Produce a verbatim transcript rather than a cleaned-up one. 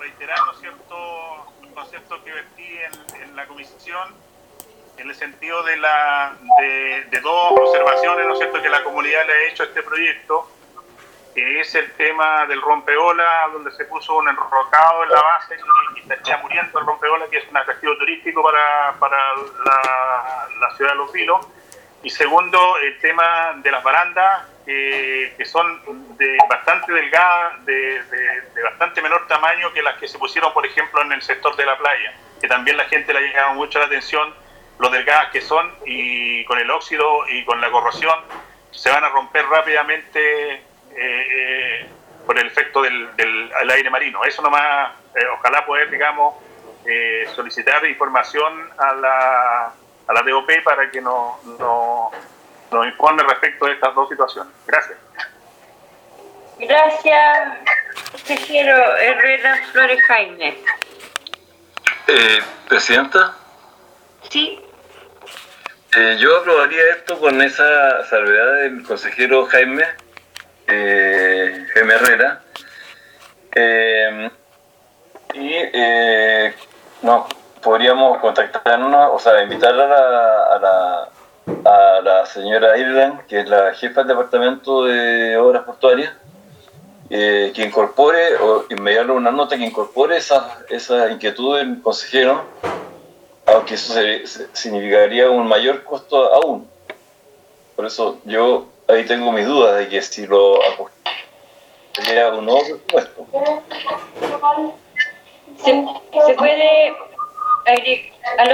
reiterar, ¿no es cierto?, conceptos que vertí en, en la comisión, en el sentido de, la, de, de dos observaciones, ¿no es cierto?, que la comunidad le ha hecho a este proyecto, que es el tema del rompeola, donde se puso un enrocado en la base y, y estaría muriendo el rompeola, que es un atractivo turístico para, para la, la ciudad de Los Vilos. Y segundo, el tema de las barandas, eh, que son de bastante delgadas, de, de, de bastante menor tamaño que las que se pusieron, por ejemplo, en el sector de la playa, que también la gente le ha llamado mucho la atención, lo delgadas que son, y con el óxido y con la corrosión se van a romper rápidamente eh, eh, por el efecto del, del aire marino. Eso nomás, eh, ojalá poder, digamos, eh, solicitar información a la, a la D O P para que nos, nos, nos informe respecto de estas dos situaciones. Gracias. Gracias, consejero Herrera Flores Jaime. Eh, Presidenta. Sí. Eh, yo aprobaría esto con esa salvedad del consejero Jaime, eh, Jaime Herrera. Eh, y eh, no, podríamos contactarnos, o sea, invitar a la, a la, a la señora Irland, que es la jefa del departamento de obras portuarias, eh, que incorpore, o enviarle una nota que incorpore esa, esa inquietud del consejero, aunque eso se, se, significaría un mayor costo aún. Por eso yo ahí tengo mis dudas de que si lo sería un nuevo presupuesto. Se, se puede agregar.